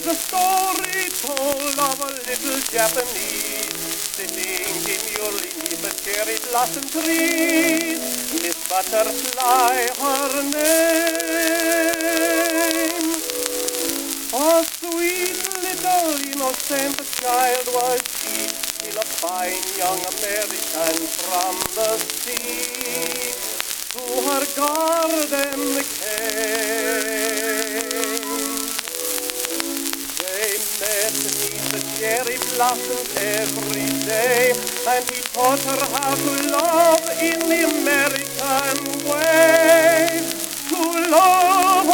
There's a story told of a little Japanese sitting demurely neath a cherry blossom tree. Miss Butterfly, her name. A sweet little innocent child was she, still a fine young American from the sea. To her garden came. They met beneath the cherry blossoms every day, and he taught her how to love in the American way. To love